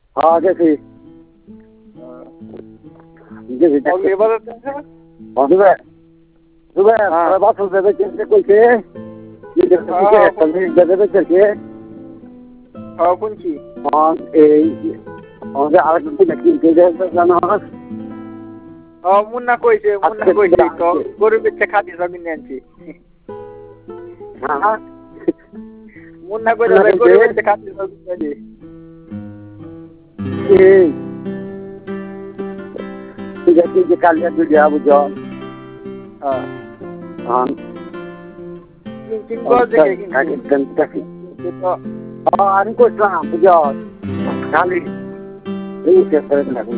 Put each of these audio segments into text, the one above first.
হ্যাঁ গেছি গেছি বাসুর দেবে কইছে দেবে চলছে কোনছি এই আরেকটা কিনতে জানো মুন্না কইছে তো গরুর বেচে খাতি সব কিনে আনছি হ্যাঁ মুন্না কইছে গরুর বেচে খাতি সব কিনে আনছি ঠিক আছে যে কালিয়া দুলিয়া বুঝো হ্যাঁ তিন গজ দেখে কিনছি আমি করছিলাম বুঝো খালি এই চেষ্টা লাগুন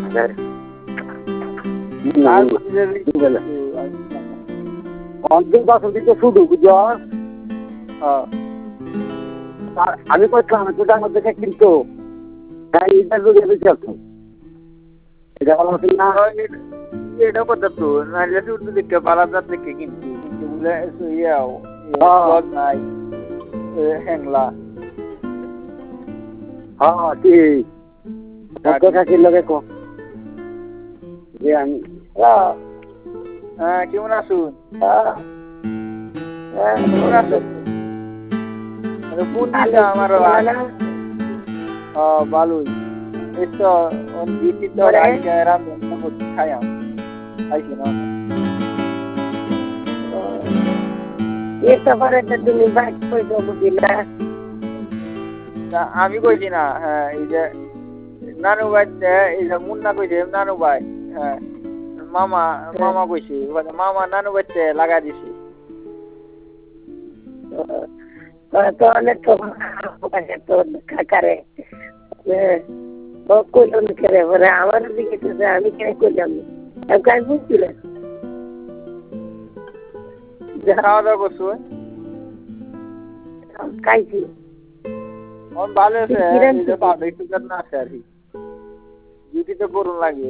অর্ধেক বছর দিতে শুধু বুঝো আমি করছিলাম দুটার মধ্যে কিন্তু এটা যদি চলতো এটা ভালো হতো না এটা কথা তো নাইলে শুধু দেখতে পারা যাত দেখে কিনছি কিন্তু বলে ইয়াও নাই হ্যাংলা হ্যাঁ ঠিক কথা কি লাগে কো যে আমি হ্যাঁ কেমন আছুন কেমন আছুন আমার ভালোই এই তো দিদি তো রান্ধন খাইয়াম খাইছি না তুমি বাইক করে দেবো দিলা আমি কইছি না হ্যাঁ এই যে নানু ভাই এই যে মুন্না কইছে নানু ভাই হ্যাঁ মামা কইছি মামা নানু ভাইতে লাগা দিছি তো অনেক তো কাকারে কইলাম করে বলে আমার দিকে আমি কেন করলাম কাজ বুঝছিলেন খাওয়া দাওয়া করছো খাইছি ভালো আছে একটু না আছে আর কি ডিউটি তো করুন লাগে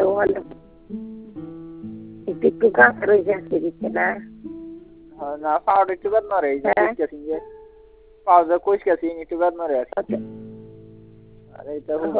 একটু কাজ রয়েছে আজকে দিচ্ছে না না পাউডার একটু বাদ নরে পাউডার কইস গেছি একটু বাদ নরে আর এটা